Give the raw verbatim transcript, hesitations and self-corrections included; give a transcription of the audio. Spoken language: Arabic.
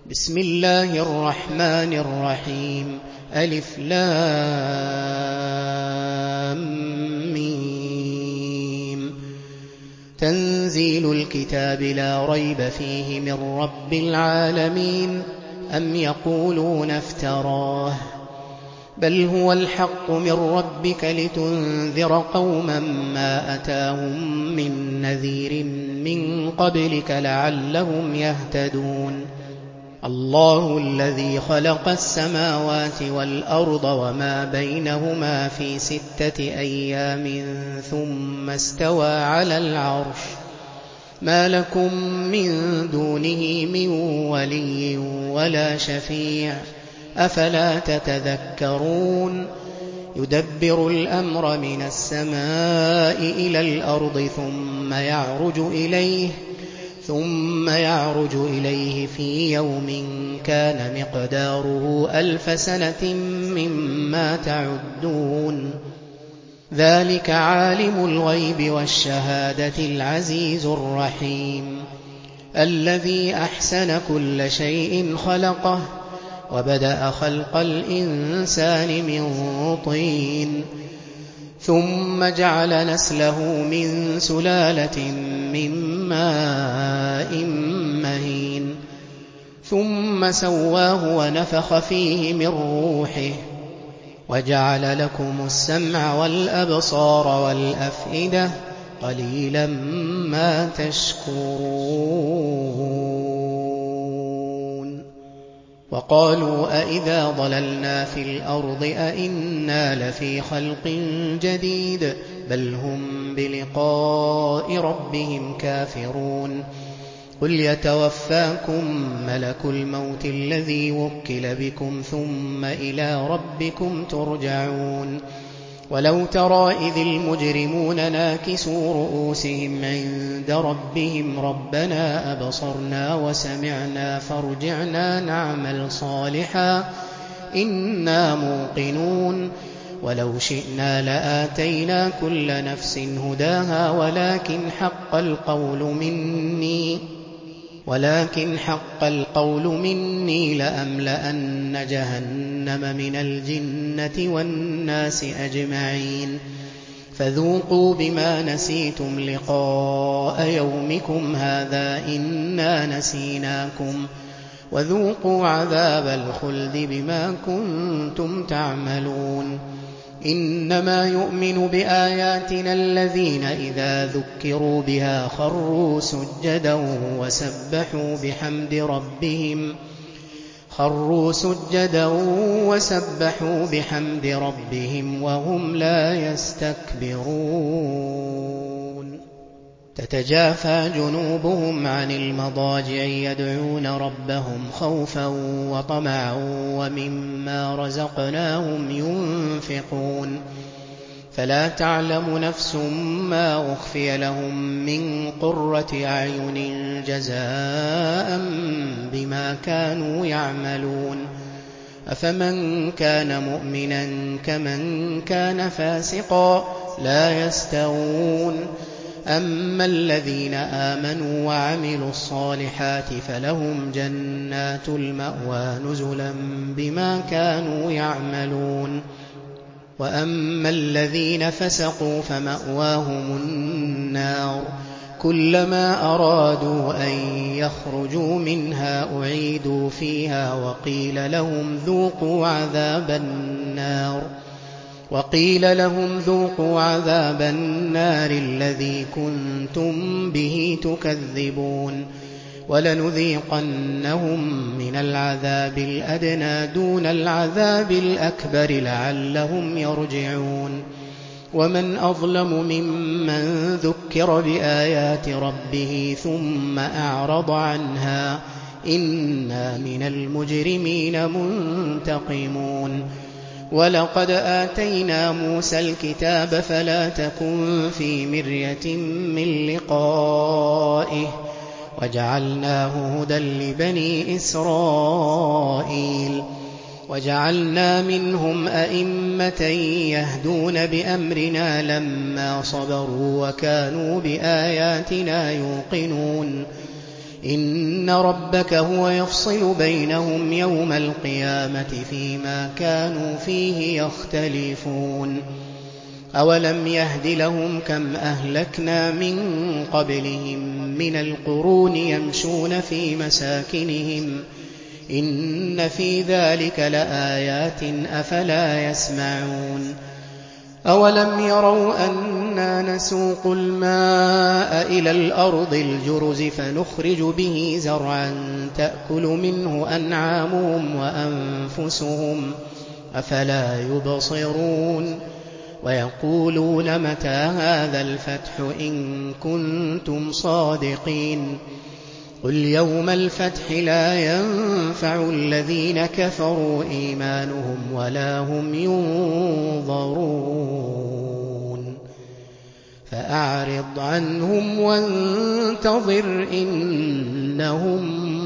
بسم الله الرحمن الرحيم ألف لام ميم تنزيل الكتاب لا ريب فيه من رب العالمين أم يقولون افتراه بل هو الحق من ربك لتنذر قوما ما أتاهم من نذير من قبلك لعلهم يهتدون الله الذي خلق السماوات والأرض وما بينهما في ستة أيام ثم استوى على العرش ما لكم من دونه من ولي ولا شفيع أفلا تتذكرون يدبر الأمر من السماء إلى الأرض ثم يعرج إليه ثم يعرج إليه في يوم كان مقداره ألف سنة مما تعدون ذلك عالم الغيب والشهادة العزيز الرحيم الذي أحسن كل شيء خلقه وبدأ خلق الإنسان من طين ثم جعل نسله من سلالة من ماء مهين ثم سواه ونفخ فيه من روحه وجعل لكم السمع والأبصار والأفئدة قليلا ما تشكرون وقالوا أئذا ضللنا في الأرض أئنا لفي خلق جديد بل هم بلقاء ربهم كافرون قل يتوفاكم ملك الموت الذي وكل بكم ثم إلى ربكم ترجعون ولو ترى إذ المجرمون ناكسوا رؤوسهم عند ربهم ربنا أبصرنا وسمعنا فارجعنا نعمل صالحا إنا موقنون ولو شئنا لآتينا كل نفس هداها ولكن حق القول مني ولكن حق القول مني لأملأن جهنم من الجنة والناس أجمعين فذوقوا بما نسيتم لقاء يومكم هذا إنا نسيناكم وذوقوا عذاب الخلد بما كنتم تعملون إنما يؤمن بآياتنا الذين إذا ذكروا بها خروا سجدا وسبحوا بحمد ربهم خروا سجدا وسبحوا بحمد ربهم وهم لا يستكبرون تتجافى جنوبهم عن المضاجع يدعون ربهم خوفا وطمعا ومما رزقناهم ينفقون فلا تعلم نفس ما أخفي لهم من قرة أعين جزاء بما كانوا يعملون أفمن كان مؤمنا كمن كان فاسقا لا يستوون أما الذين آمنوا وعملوا الصالحات فلهم جنات المأوى نزلا بما كانوا يعملون وأما الذين فسقوا فمأواهم النار كلما أرادوا أن يخرجوا منها أعيدوا فيها وقيل لهم ذوقوا عذاب النار وقيل لهم ذوقوا عذاب النار الذي كنتم به تكذبون ولنذيقنهم من العذاب الأدنى دون العذاب الأكبر لعلهم يرجعون ومن أظلم ممن ذكر بآيات ربه ثم أعرض عنها إنا من المجرمين منتقمون ولقد آتينا موسى الكتاب فلا تكن في مرية من لقائه وجعلناه هدى لبني إسرائيل وجعلنا منهم أئمة يهدون بأمرنا لما صبروا وكانوا بآياتنا يوقنون إن ربك هو يفصل بينهم يوم القيامة فيما كانوا فيه يختلفون أولم يهد لهم كم أهلكنا من قبلهم من القرون يمشون في مساكنهم إن في ذلك لآيات أفلا يسمعون أولم يروا أنا نسوق الماء إلى الأرض الجرز فنخرج به زرعا تأكل منه أنعامهم وأنفسهم أفلا يبصرون ويقولون متى هذا الفتح إن كنتم صادقين قل يوم الفتح لا ينفع الذين كفروا إيمانهم ولا هم ينظرون فأعرض عنهم وانتظر إنهم